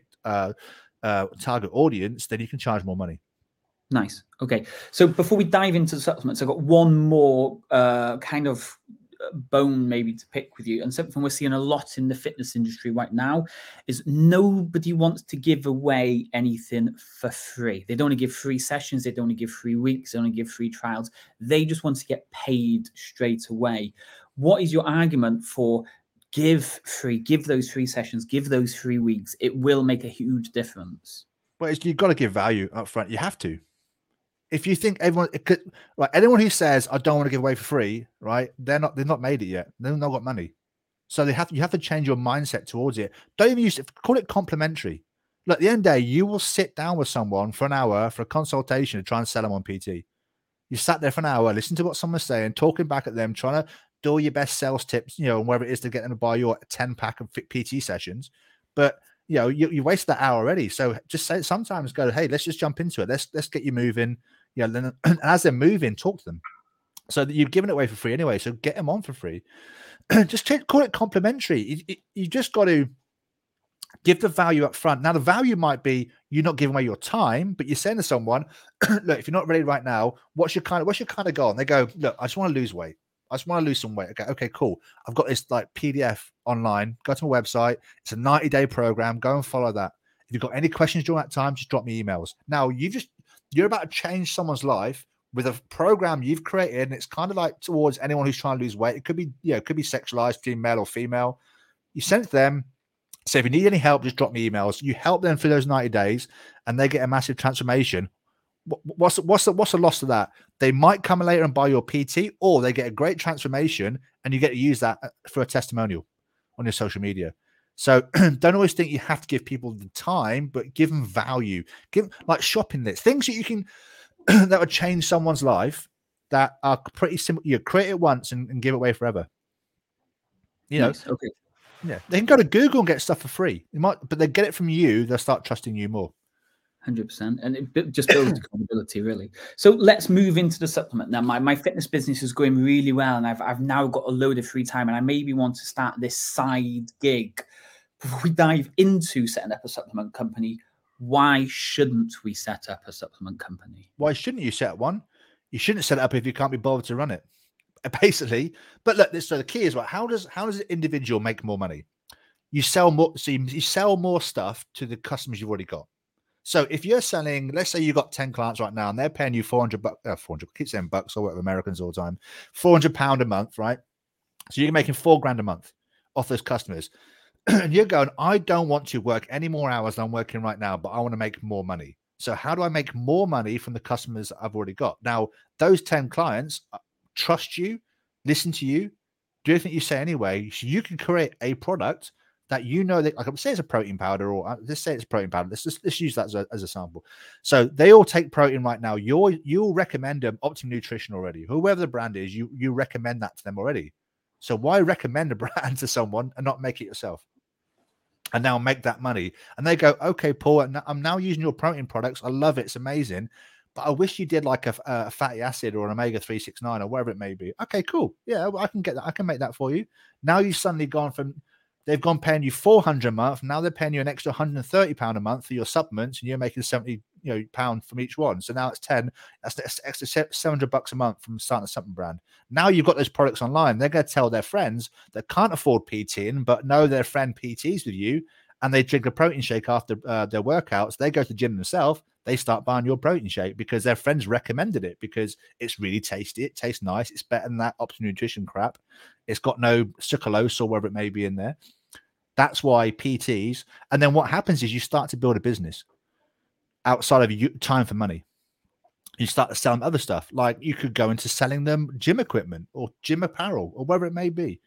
target audience, then you can charge more money. Nice. Okay. So before we dive into the supplements, I've got one more kind of bone maybe to pick with you, and something we're seeing a lot in the fitness industry right now is nobody wants to give away anything for free. They don't want to give free sessions. They don't want to give free weeks. They don't want to give free trials. They just want to get paid straight away. What is your argument for give those free sessions, give those 3 weeks? It will make a huge difference. Well, you've got to give value up front. You have to. If you think anyone who says I don't want to give away for free, right? They've not made it yet. They've not got money. So you have to change your mindset towards it. Don't even call it complimentary. Look, at the end of the day, you will sit down with someone for an hour for a consultation and try and sell them on PT. You sat there for an hour, listen to what someone's saying, talking back at them, trying to do all your best sales tips, and whatever it is to get them to buy your 10-pack of PT sessions. But you wasted that hour already. So just sometimes go, hey, let's just jump into it. Let's get you moving. Then and as they're moving, talk to them. So that you've given it away for free anyway. So get them on for free. Just call it complimentary. You just got to give the value up front. Now, the value might be you're not giving away your time, but you're saying to someone, look, if you're not ready right now, what's your kind of goal? And they go, look, I just want to lose weight. I just want to lose some weight. Okay, cool. I've got this like PDF online. Go to my website. It's a 90-day program. Go and follow that. If you've got any questions during that time, just drop me emails. Now, you're about to change someone's life with a program you've created, and it's kind of like towards anyone who's trying to lose weight. It could be sexualized between male or female. You send it to them. So if you need any help, just drop me emails. You help them for those 90 days, and they get a massive transformation. What's the loss of that? They might come later and buy your PT, or they get a great transformation, and you get to use that for a testimonial on your social media. So don't always think you have to give people the time, but give them value. Give like shopping lists, things that you can that would change someone's life that are pretty simple. You create it once and give it away forever. Nice. Okay. Yeah, they can go to Google and get stuff for free. But they get it from you. They'll start trusting you more. 100%, and it just builds credibility, really. So let's move into the supplement now. My fitness business is going really well, and I've now got a load of free time, and I maybe want to start this side gig. Before we dive into setting up a supplement company, why shouldn't we set up a supplement company? Why shouldn't you set one? You shouldn't set it up if you can't be bothered to run it, basically. But look, so the key is how does an individual make more money? You sell more, so you sell more stuff to the customers you've already got. So if you're selling, let's say you've got 10 clients right now and they're paying you $400, keep saying bucks or whatever, Americans all the time, £400 a month, right? So you're making $4,000 a month off those customers. And you're going, I don't want to work any more hours than I'm working right now, but I want to make more money. So how do I make more money from the customers I've already got? Now, those 10 clients trust you, listen to you, do everything you say anyway. So you can create a product that like I would say it's a protein powder, or let's say it's protein powder. Let's use that as a sample. So they all take protein right now. You'll recommend them Optimum Nutrition already. Whoever the brand is, you recommend that to them already. So why recommend a brand to someone and not make it yourself? And now make that money. And they go, okay, Paul, I'm now using your protein products. I love it. It's amazing. But I wish you did like a fatty acid or an omega-369 or whatever it may be. Okay, cool. Yeah, I can get that. I can make that for you. Now you've suddenly gone from They've gone paying you $400 a month. Now they're paying you an extra £130 a month for your supplements, and you're making £70 pound from each one. So now it's 10. That's extra $700 a month from starting a supplement brand. Now you've got those products online. They're going to tell their friends that can't afford PTing, but know their friend PTs with you, and they drink a protein shake after their workouts. They go to the gym themselves. They start buying your protein shake because their friends recommended it because it's really tasty. It tastes nice. It's better than that Optimum Nutrition crap. It's got no sucralose or whatever it may be in there. That's why PTs. And then what happens is you start to build a business outside of time for money. You start to sell them other stuff. Like you could go into selling them gym equipment or gym apparel or whatever it may be.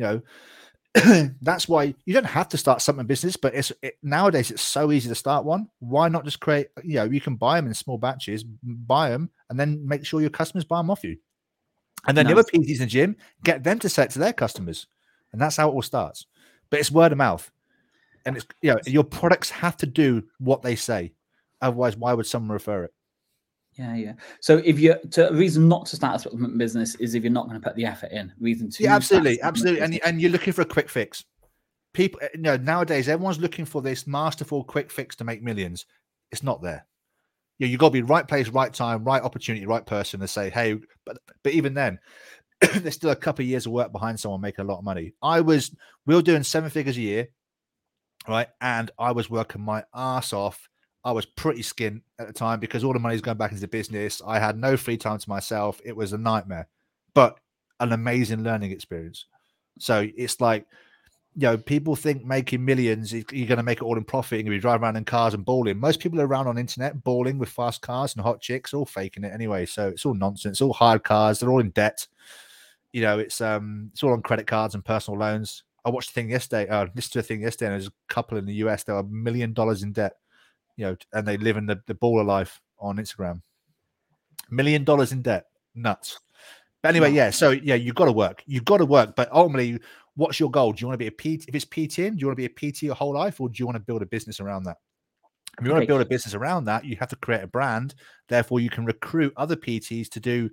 That's why you don't have to start something business, but nowadays it's so easy to start one. Why not just create, you can buy them in small batches, buy them, and then make sure your customers buy them off you. And then the other PTs in the gym, get them to sell it to their customers. And that's how it all starts. But it's word of mouth. And it's, your products have to do what they say. Otherwise, why would someone refer it? Yeah. So a reason not to start a supplement business is if you're not going to put the effort in. Reason to absolutely. And you're looking for a quick fix. People, nowadays everyone's looking for this masterful quick fix to make millions. It's not there. You've got to be right place, right time, right opportunity, right person to say, hey, but even then, there's still a couple of years of work behind someone making a lot of money. We were doing 7 figures a year, right? And I was working my ass off. I was pretty skint at the time because all the money's going back into the business. I had no free time to myself. It was a nightmare, but an amazing learning experience. So it's like, people think making millions, you're going to make it all in profit and you're driving around in cars and balling. Most people are around on the internet balling with fast cars and hot chicks, all faking it anyway. So it's all nonsense. It's all hard cars. They're all in debt. It's all on credit cards and personal loans. I watched a thing yesterday, listened to a thing yesterday, and there's a couple in the US that are $1 million in debt, and they live in the baller life on Instagram. $1 million in debt. Nuts. But anyway, so you've got to work. But ultimately, what's your goal? Do you want to be a PT? If it's PTing, do you want to be a PT your whole life, or do you want to build a business around that? If you want to build a business around that, you have to create a brand. Therefore, you can recruit other PTs to do,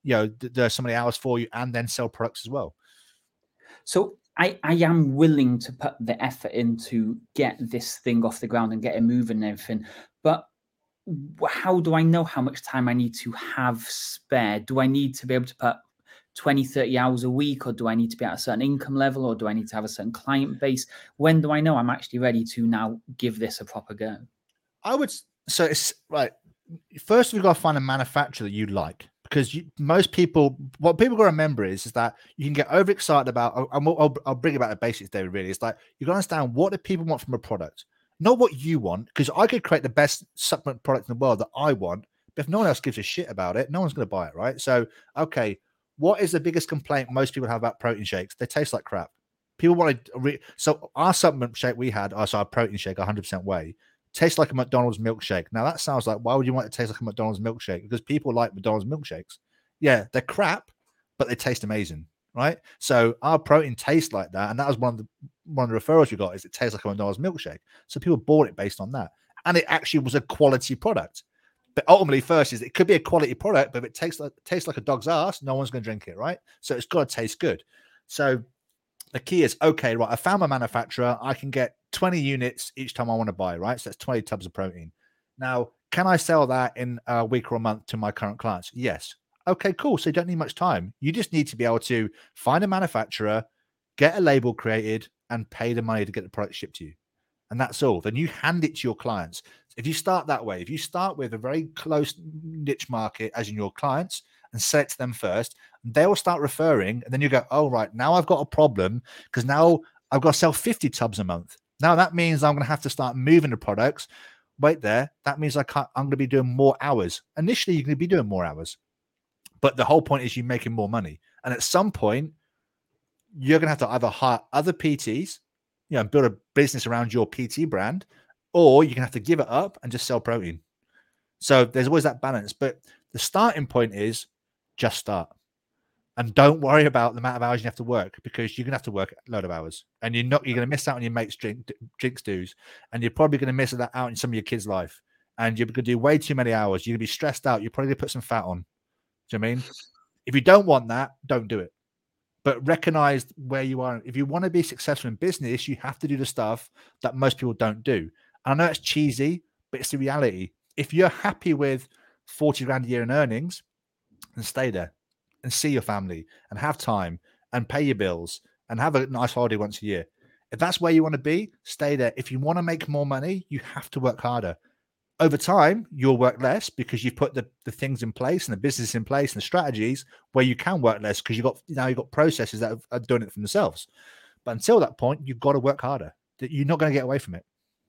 so many hours for you and then sell products as well. So I am willing to put the effort in to get this thing off the ground and get it moving and everything. But how do I know how much time I need to have spare? Do I need to be able to put 20, 30 hours a week, or do I need to be at a certain income level, or do I need to have a certain client base? When do I know I'm actually ready to now give this a proper go? So it's right. First, we've got to find a manufacturer that you like, because what people got to remember is that you can get overexcited about, I'll bring about the basics, David, really. It's like, you got to understand what do people want from a product, not what you want, because I could create the best supplement product in the world that I want, but if no one else gives a shit about it, no one's going to buy it, right? So, okay, what is the biggest complaint most people have about protein shakes? They taste like crap. People want to, so our supplement shake we had, our protein shake, 100% whey, tastes like a McDonald's milkshake. Now that sounds like, why would you want it to taste like a McDonald's milkshake? Because people like McDonald's milkshakes. Yeah, they're crap, but they taste amazing, right? So our protein tastes like that, and that was one of the referrals we got, is it tastes like a McDonald's milkshake. So people bought it based on that, and it actually was a quality product. But ultimately, first is it could be a quality product, but if it tastes like a dog's ass, no one's going to drink it, right? So it's got to taste good. So the key is, okay, right, I found my manufacturer. I can get 20 units each time I want to buy, right? So that's 20 tubs of protein. Now, can I sell that in a week or a month to my current clients? Yes. Okay, cool. So you don't need much time. You just need to be able to find a manufacturer, get a label created, and pay the money to get the product shipped to you. And that's all. Then you hand it to your clients. If you start that way, if you start with a very close niche market, as in your clients, and sell it to them first, they will start referring. And then you go, oh, right, now I've got a problem, because now I've got to sell 50 tubs a month. Now that means I'm going to have to start moving the products. Wait there. That means I'm going to be doing more hours. Initially, you're going to be doing more hours. But the whole point is you're making more money. And at some point, you're going to have to either hire other PTs, and build a business around your PT brand, or you're going to have to give it up and just sell protein. So there's always that balance. But the starting point is just start. And don't worry about the amount of hours you have to work, because you're going to have to work a load of hours, and you're going to miss out on your mates' drinks dues, and you're probably going to miss that out in some of your kids' life, and you're going to do way too many hours. You're going to be stressed out. You're probably going to put some fat on. Do you know what I mean? If you don't want that, don't do it. but recognize where you are. If you want to be successful in business, you have to do the stuff that most people don't do. And I know it's cheesy, but it's the reality. If you're happy with 40 grand a year in earnings, then stay there and see your family and have time and pay your bills and have a nice holiday once a year. If that's where you want to be, stay there. If you want to make more money, you have to work harder. Over time, you'll work less because you've put the things in place and the business in place and the strategies where you can work less because you've got processes that are doing it for themselves. But until that point, you've got to work harder. You're not going to get away from it.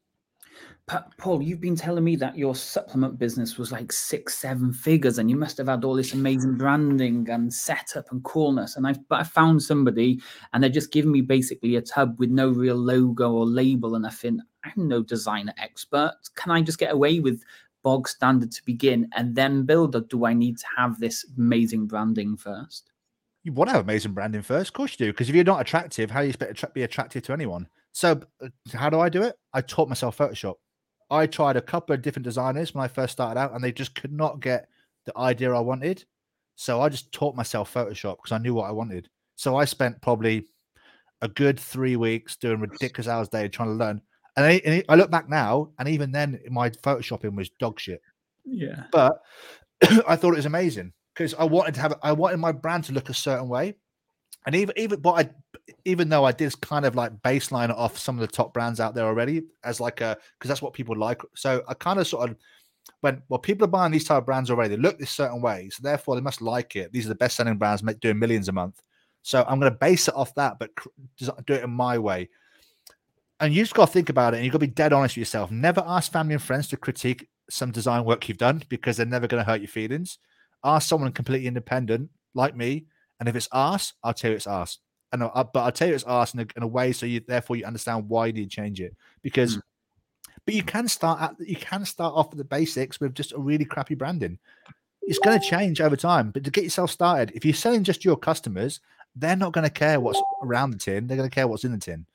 Paul, you've been telling me that your supplement business was like 6-7 figures, and you must have had all this amazing branding and setup and coolness. And I found somebody, and they're just giving me basically a tub with no real logo or label. And I think, I'm no designer expert. Can I just get away with bog standard to begin and then build? Or do I need to have this amazing branding first? You want to have amazing branding first, of course you do. Because if you're not attractive, how do you expect to be attractive to anyone? So how do I do it? I taught myself Photoshop. I tried a couple of different designers when I first started out, and they just could not get the idea I wanted. So I just taught myself Photoshop because I knew what I wanted. So I spent probably a good 3 weeks doing ridiculous hours a day trying to learn. And I look back now, and even then, my Photoshopping was dog shit. Yeah. But I thought it was amazing because I wanted my brand to look a certain way. And even though I did kind of like baseline it off some of the top brands out there already as like because that's what people like. So I kind of sort of went, well, people are buying these type of brands already. They look this certain way, so therefore they must like it. These are the best selling brands doing millions a month. So I'm going to base it off that, but do it in my way. And you just got to think about it, and you've got to be dead honest with yourself. Never ask family and friends to critique some design work you've done because they're never going to hurt your feelings. Ask someone completely independent like me. And if it's arse, I'll tell you it's arse. But I'll tell you it's arse in a way so therefore you understand why you need to change it. Because, but you can start off with the basics with just a really crappy branding. It's going to change over time. But to get yourself started, if you're selling just to your customers, they're not going to care what's around the tin. They're going to care what's in the tin.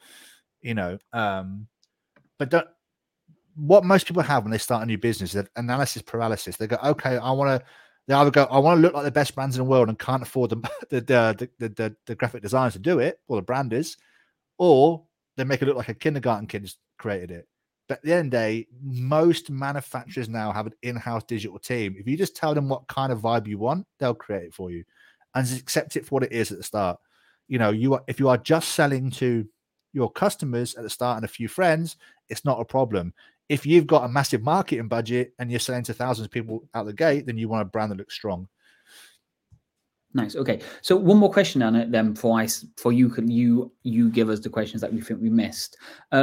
But what most people have when they start a new business is analysis paralysis. They go, okay, they either go, I want to look like the best brands in the world and can't afford the graphic designers to do it, or the branders, or they make it look like a kindergarten kid's created it. But at the end of the day, most manufacturers now have an in-house digital team. If you just tell them what kind of vibe you want, they'll create it for you, and just accept it for what it is at the start. If you are just selling to your customers at the start and a few friends, it's not a problem. If you've got a massive marketing budget and you're selling to thousands of people out the gate, then you want a brand that looks strong. Nice. Okay. So one more question on it then before you give us the questions that we think we missed.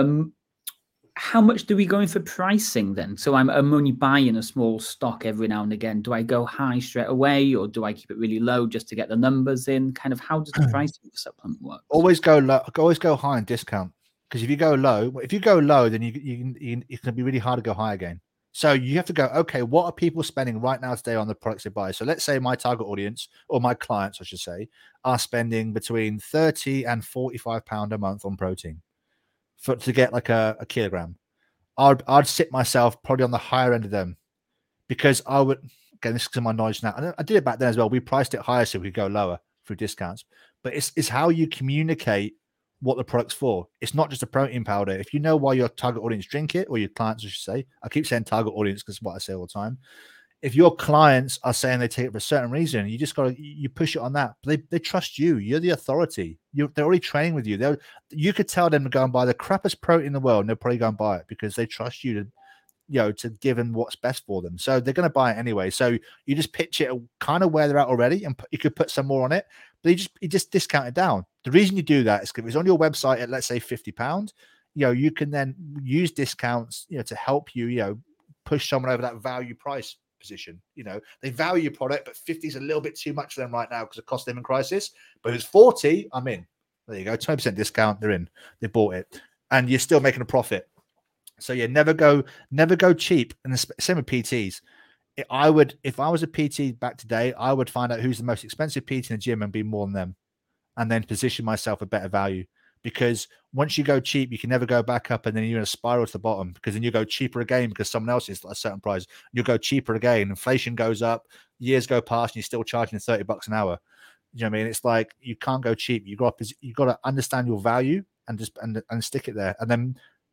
How much do we go in for pricing then? So I'm only buying a small stock every now and again. Do I go high straight away, or do I keep it really low just to get the numbers in? Kind of how does the pricing for supplement work? Always go low. Always go high and discount. Because if you go low, then it's going to be really hard to go high again. So you have to go, okay, what are people spending right now today on the products they buy? So let's say my target audience, or my clients, I should say, are spending between 30 and 45 pounds a month on protein to get like a kilogram. I'd sit myself probably on the higher end of them, because I would, again, this is my knowledge now. And I did it back then as well. We priced it higher so we could go lower through discounts. But it's how you communicate what the product's for. It's not just a protein powder. If you know why your target audience drink it, or your clients, I should say, I keep saying target audience because it's what I say all the time. If your clients are saying they take it for a certain reason, you just you push it on that. They trust you. You're the authority. They're already training with you. You could tell them to go and buy the crappiest protein in the world, and they'll probably go and buy it because they trust you to give them what's best for them. So they're going to buy it anyway. So you just pitch it kind of where they're at already, and you could put some more on it, but you just discount it down. The reason you do that is because if it's on your website at, let's say, £50, you can then use discounts, to help you, push someone over that value price position. They value your product, but 50 is a little bit too much for them right now because of cost of living crisis. But if it's 40, I'm in. There you go, 20% discount, they're in. They bought it, and you're still making a profit. So never go cheap. And the same with PTs. If I was a PT back today, I would find out who's the most expensive PT in the gym and be more than them, and then position myself a better value. Because once you go cheap, you can never go back up, and then you're in a spiral to the bottom, because then you go cheaper again because someone else is a certain price. You go cheaper again. Inflation goes up, years go past, and you're still charging $30 an hour. You know what I mean? It's like you can't go cheap. You got to understand your value and just and stick it there, and then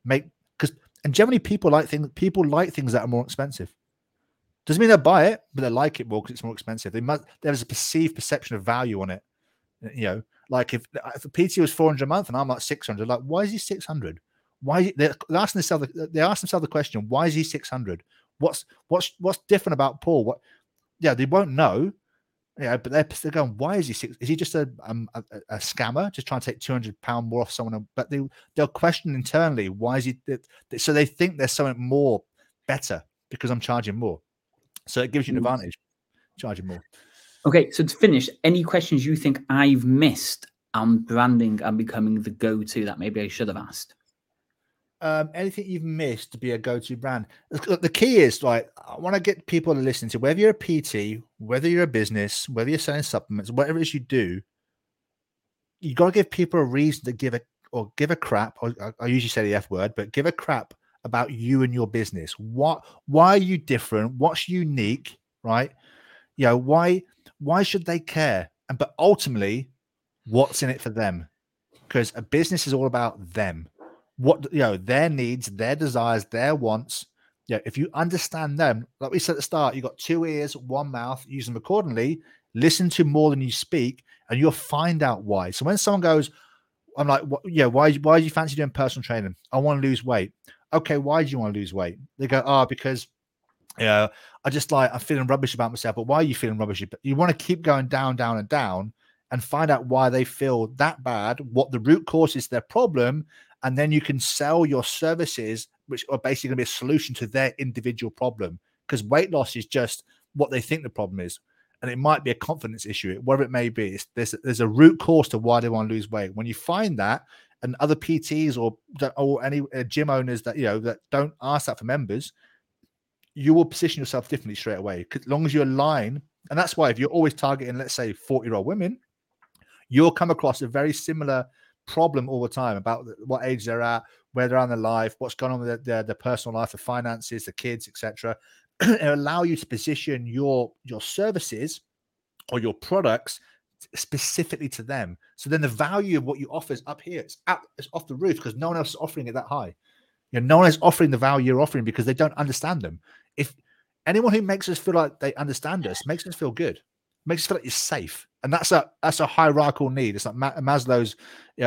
and generally people like things that are more expensive. Doesn't mean they'll buy it, but they like it more because it's more expensive. There's a perceived perception of value on it. You know, like if the PT was 400 a month and I'm like 600, like why is he 600? Why they ask themselves the question, why is he 600? What's different about Paul? What? Yeah, they won't know. Yeah, but they're going, why is he 6? Is he just a scammer just trying to take £200 more off someone? But they'll question internally, why is he? So they think there's something more better because I'm charging more. So it gives you an advantage, charging more. Okay, so to finish, any questions you think I've missed on branding and becoming the go-to that maybe I should have asked? Anything you've missed to be a go-to brand? The key is, like, I want to get people to listen to, whether you're a PT, whether you're a business, whether you're selling supplements, whatever it is you do, you got to give people a reason to give a crap, or I usually say the F word, but give a crap about you and your business. Why are you different? What's unique, right? You know, why should they care? But ultimately, what's in it for them? Because a business is all about them. What, you know, their needs, their desires, their wants. Yeah, if you understand them, like we said at the start, you got 2 ears, 1 mouth, use them accordingly, listen to more than you speak, and you'll find out why. So when someone goes, I'm like, why do you fancy doing personal training? I want to lose weight. Okay, why do you want to lose weight? They go, because I'm feeling rubbish about myself. But why are you feeling rubbish? You want to keep going down, down, and down, and find out why they feel that bad, what the root cause is to their problem, and then you can sell your services, which are basically going to be a solution to their individual problem. Because weight loss is just what they think the problem is, and it might be a confidence issue, whatever it may be. There's a root cause to why they want to lose weight. When you find that, and other PTs or any gym owners that don't ask that for members, you will position yourself differently straight away. As long as you align, and that's why if you're always targeting, let's say, 40-year-old women, you'll come across a very similar problem all the time about what age they're at, where they're in their life, what's going on with their personal life, the finances, the kids, etc. It'll allow you to position your services or your products specifically to them. So then the value of what you offer is up here. It's off the roof because no one else is offering it that high. You know, no one is offering the value you're offering because they don't understand them. If anyone who makes us feel like they understand us makes us feel good, makes us feel like you're safe, and that's a hierarchical need. It's like Maslow's,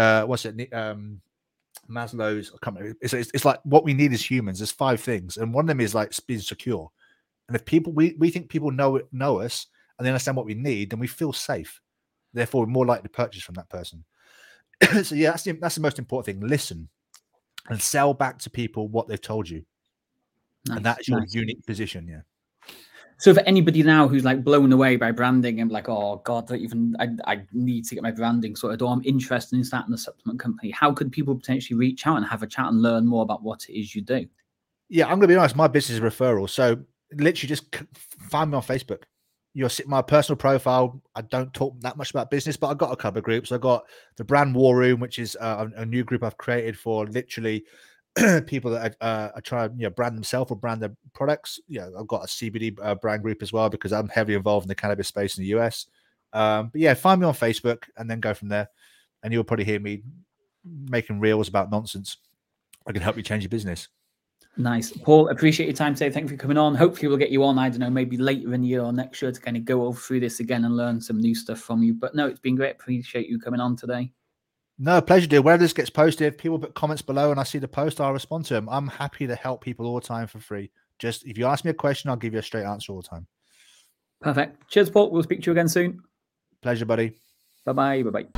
Maslow's. I can't remember. It's like what we need as humans. There's 5 things, and one of them is like being secure. And if people we think people know us and they understand what we need, then we feel safe. Therefore, we're more likely to purchase from that person. So yeah, that's the most important thing. Listen and sell back to people what they've told you. Nice, and that's your unique position. Yeah. So for anybody now who's like blown away by branding and like, oh God, I need to get my branding sorted, or I'm interested in starting a supplement company, how could people potentially reach out and have a chat and learn more about what it is you do? Yeah, I'm going to be honest. My business is referral. So literally just find me on Facebook. You'll see my personal profile. I don't talk that much about business, but I've got a couple of groups. I've got the Brand War Room, which is a new group I've created for literally people that are trying to brand themselves or brand their products. I've got a CBD brand group as well because I'm heavily involved in the cannabis space in the US. But yeah, find me on Facebook and then go from there. And you'll probably hear me making reels about nonsense. I can help you change your business. Nice. Paul, appreciate your time today. Thank you for coming on. Hopefully we'll get you on, I don't know, maybe later in the year or next year to kind of go over through this again and learn some new stuff from you. But no, it's been great. Appreciate you coming on today. No, pleasure, dude. Wherever this gets posted, if people put comments below and I see the post, I'll respond to them. I'm happy to help people all the time for free. Just if you ask me a question, I'll give you a straight answer all the time. Perfect. Cheers, Paul. We'll speak to you again soon. Pleasure, buddy. Bye-bye. Bye-bye.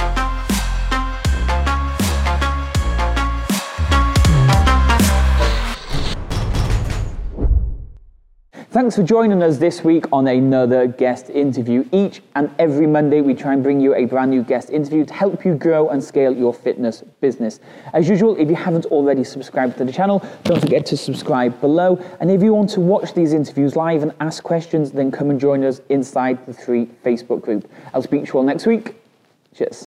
Thanks for joining us this week on another guest interview. Each and every Monday, we try and bring you a brand new guest interview to help you grow and scale your fitness business. As usual, if you haven't already subscribed to the channel, don't forget to subscribe below. And if you want to watch these interviews live and ask questions, then come and join us inside the 3 Facebook group. I'll speak to you all next week. Cheers.